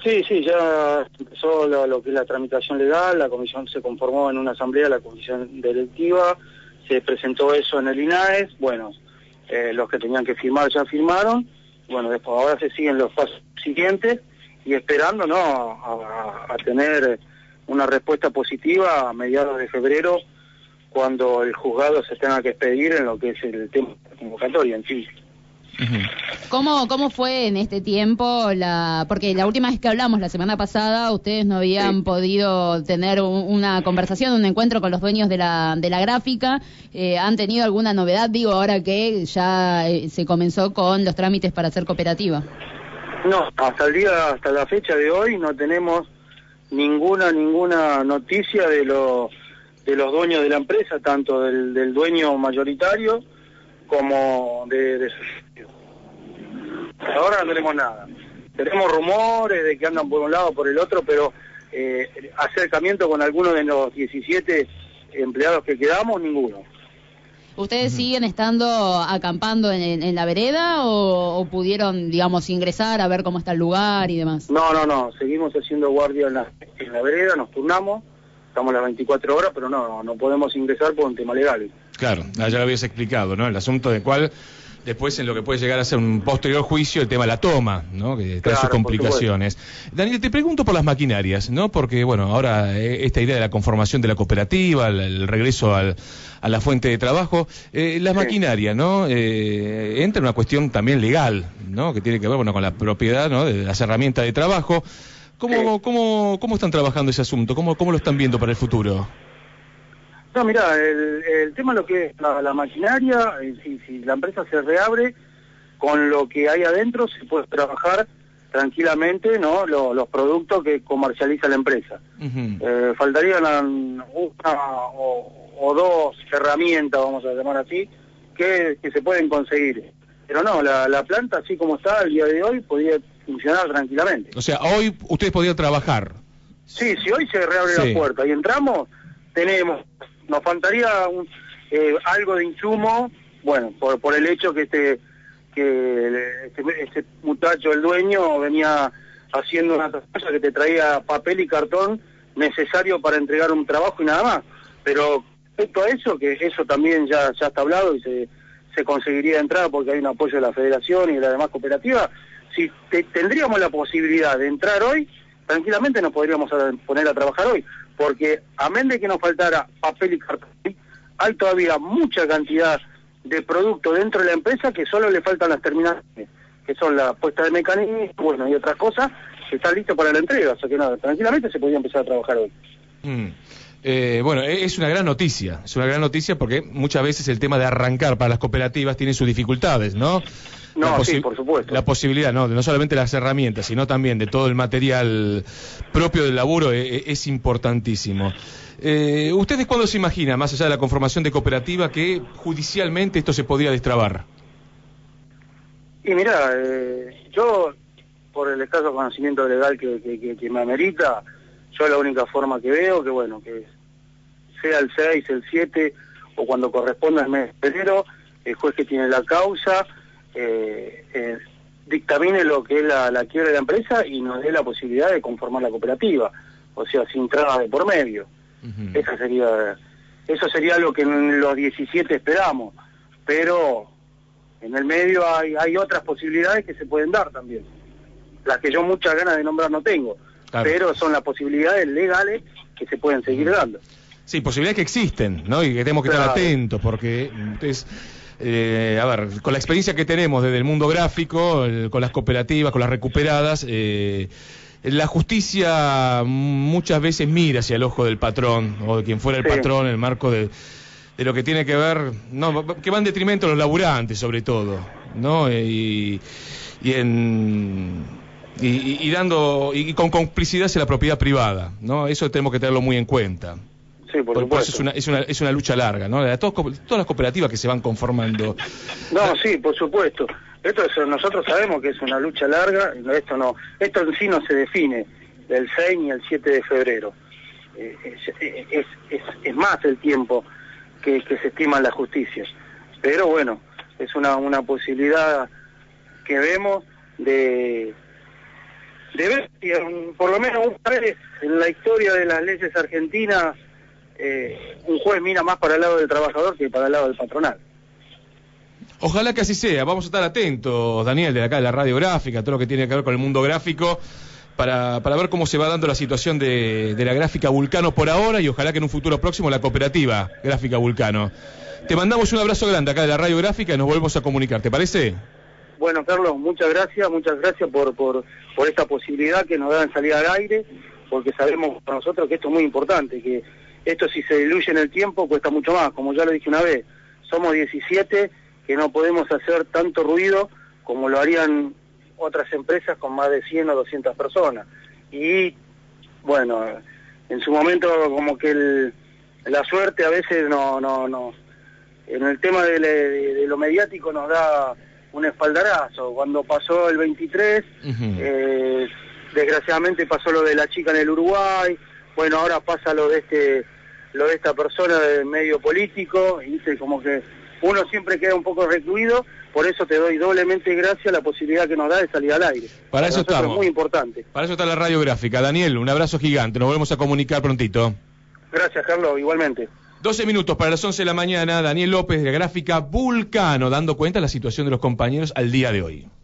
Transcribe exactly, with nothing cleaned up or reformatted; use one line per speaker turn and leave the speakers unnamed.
Sí, sí, ya empezó lo, lo que es la tramitación legal, la comisión se conformó en una asamblea, la comisión directiva, se presentó eso en el I N A E S, bueno, eh, los que tenían que firmar ya firmaron, bueno, después ahora se siguen los pasos siguientes y esperando, ¿no?, a, a tener una respuesta positiva a mediados de febrero, cuando el juzgado se tenga que expedir en lo que es el tema de la convocatoria en sí.
¿Cómo, ¿Cómo fue en este tiempo? la Porque la última vez que hablamos, la semana pasada, ustedes no habían sí. podido tener un, una conversación, un encuentro con los dueños de la, de la gráfica. Eh, ¿Han tenido alguna novedad, digo, ahora que ya eh, se comenzó con los trámites para hacer cooperativa?
No, hasta el día, hasta la fecha de hoy no tenemos ninguna, ninguna noticia de los de los dueños de la empresa, tanto del, del dueño mayoritario como de, de sus... Ahora no tenemos nada. Tenemos rumores de que andan por un lado o por el otro, pero eh, acercamiento con alguno de los diecisiete empleados que quedamos, ninguno.
¿Ustedes uh-huh. siguen estando acampando en, en, en la vereda o, o pudieron, digamos, ingresar a ver cómo está el lugar y demás?
No, no, no. Seguimos haciendo guardia en la, en la vereda, nos turnamos. Estamos las veinticuatro horas, pero no, no podemos ingresar por un tema legal.
Claro, ya lo habías explicado, ¿no? El asunto de cuál, después en lo que puede llegar a ser un posterior juicio, el tema de la toma, ¿no? Que trae claro, sus complicaciones. Daniel, te pregunto por las maquinarias, ¿no? Porque, bueno, ahora eh, esta idea de la conformación de la cooperativa, el, el regreso al, a la fuente de trabajo, eh, la sí. maquinaria, ¿no? Eh, entra en una cuestión también legal, ¿no? Que tiene que ver, bueno, con la propiedad, ¿no? De las herramientas de trabajo. ¿Cómo, sí. cómo, cómo están trabajando ese asunto? ¿Cómo, cómo lo están viendo para el futuro?
No, mirá, el, el tema de lo que es la, la maquinaria, eh, si, si la empresa se reabre, con lo que hay adentro se puede trabajar tranquilamente, ¿no? Lo, los productos que comercializa la empresa. Uh-huh. Eh, faltarían una o, o dos herramientas, vamos a llamar así, que, que se pueden conseguir. Pero no, la, la planta, así como está al día de hoy, podría funcionar tranquilamente.
O sea, hoy ustedes podrían trabajar.
Sí, si hoy se reabre sí. la puerta y entramos, tenemos, nos faltaría un, eh, algo de insumo, bueno, por, por el hecho que este que este, este muchacho, el dueño, venía haciendo una cosa que te traía papel y cartón necesario para entregar un trabajo y nada más. Pero respecto a eso, que eso también ya, ya está hablado y se, se conseguiría entrar porque hay un apoyo de la federación y de la demás cooperativa. Si te, tendríamos la posibilidad de entrar hoy, tranquilamente nos podríamos a, poner a trabajar hoy, porque amén de que nos faltara papel y cartón, hay todavía mucha cantidad de productos dentro de la empresa que solo le faltan las terminales, que son la puesta de mecanismos, bueno, y otras cosas que están listas para la entrega, o sea que nada, tranquilamente se podría empezar a trabajar hoy.
Mm. Eh, bueno, es una gran noticia, es una gran noticia porque muchas veces el tema de arrancar para las cooperativas tiene sus dificultades, ¿no?
No, sí, por supuesto.
La posibilidad, ¿no? De no solamente las herramientas, sino también de todo el material propio del laburo es, es importantísimo. Eh, ¿Ustedes cuándo se imaginan, más allá de la conformación de cooperativa, que judicialmente esto se podría destrabar?
Y mirá, eh, yo, por el escaso conocimiento legal que, que, que, que me amerita, yo la única forma que veo, que bueno, que sea el seis, el siete, o cuando corresponda el mes de enero, el juez que tiene la causa eh, eh, dictamine lo que es la, la quiebra de la empresa y nos dé la posibilidad de conformar la cooperativa, o sea, sin trabas de por medio. Uh-huh. Esa sería, eso sería lo que en los diecisiete esperamos, pero en el medio hay, hay otras posibilidades que se pueden dar también, las que yo muchas ganas de nombrar no tengo, claro. Pero son las posibilidades legales que se pueden seguir uh-huh. dando.
Sí, posibilidades que existen, ¿no? Y que tenemos que claro. estar atentos, porque entonces, eh, a ver, con la experiencia que tenemos desde el mundo gráfico, el, con las cooperativas, con las recuperadas, eh, la justicia muchas veces mira hacia el ojo del patrón, o de quien fuera el sí. patrón, en el marco de, de lo que tiene que ver, no, que va en detrimento de los laburantes, sobre todo, ¿no? Y, y en... Y, y dando y con complicidad hacia la propiedad privada, ¿no? Eso tenemos que tenerlo muy en cuenta.
Sí, por,
por,
por
por eso es una, es una es una lucha larga, ¿no? De todas, todas las cooperativas que se van conformando.
No, sí, por supuesto. Esto es, nosotros sabemos que es una lucha larga. Esto no, esto en sí no se define el seis ni el siete de febrero. Eh, es, es, es, es más el tiempo que, que se estima en la justicia. Pero bueno, es una una posibilidad que vemos de de ver si por lo menos una vez en la historia de las leyes argentinas eh, un juez mira más para el lado del trabajador que para el lado del patronal.
Ojalá que así sea. Vamos a estar atentos, Daniel, de acá de la radiográfica, todo lo que tiene que ver con el mundo gráfico, para, para ver cómo se va dando la situación de, de la gráfica Vulcano por ahora, y ojalá que en un futuro próximo la cooperativa Gráfica Vulcano. Te mandamos un abrazo grande acá de la radiográfica y nos volvemos a comunicar, ¿te parece?
Bueno, Carlos, muchas gracias, muchas gracias por, por, por esta posibilidad que nos dan salir al aire, porque sabemos para nosotros que esto es muy importante, que esto si se diluye en el tiempo cuesta mucho más, como ya lo dije una vez, somos diecisiete, que no podemos hacer tanto ruido como lo harían otras empresas con más de cien o doscientas personas. Y bueno, en su momento como que el, la suerte a veces no, no, no, en el tema de, de, de lo mediático nos da un espaldarazo. Cuando pasó el veintitrés, uh-huh. eh, desgraciadamente pasó lo de la chica en el Uruguay, bueno, ahora pasa lo de este, lo de esta persona del medio político, y dice como que uno siempre queda un poco recluido, por eso te doy doblemente gracias la posibilidad que nos da de salir al aire.
Para, Para eso estamos.
Es muy importante.
Para eso está la radiográfica. Daniel, un abrazo gigante, nos volvemos a comunicar prontito.
Gracias, Carlos, igualmente.
doce minutos para las once de la mañana, Daniel López de la gráfica Vulcano, dando cuenta de la situación de los compañeros al día de hoy.